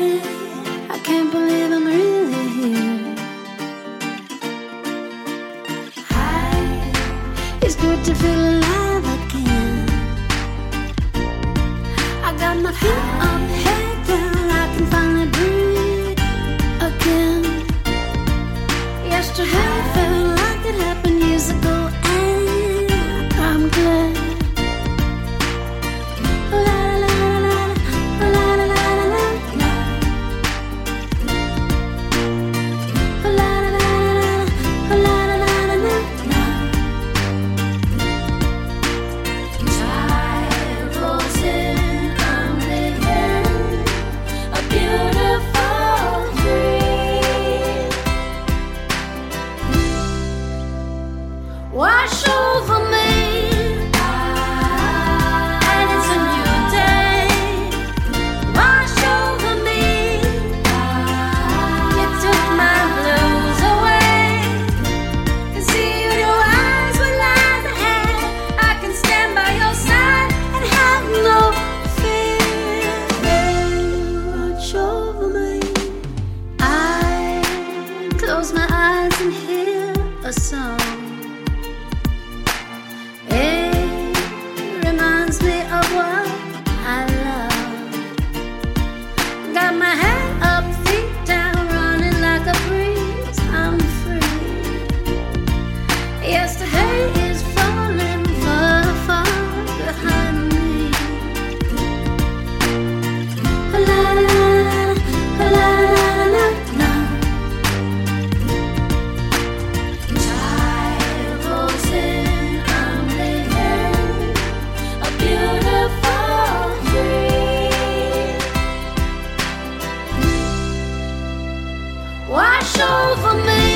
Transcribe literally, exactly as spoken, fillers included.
I can't believe I'm really here. Hi, it's good to feel alive again. I got my feet up, head down, I can finally breathe again. Yesterday felt like it happened years ago, and I'm glad. Wash over me, and it's a new day. Wash over me, you took my blues away. Can see your eyes with lies ahead. I can stand by your side and have no fear. Watch over me. I close my eyes and hear a song. Of what I love. Got my head up, feet down, running like a breeze. I'm free. Yesterday is falling far, far behind me. La la la la la la la. Time rolls in, I'm living a beautiful dream. Wash over me.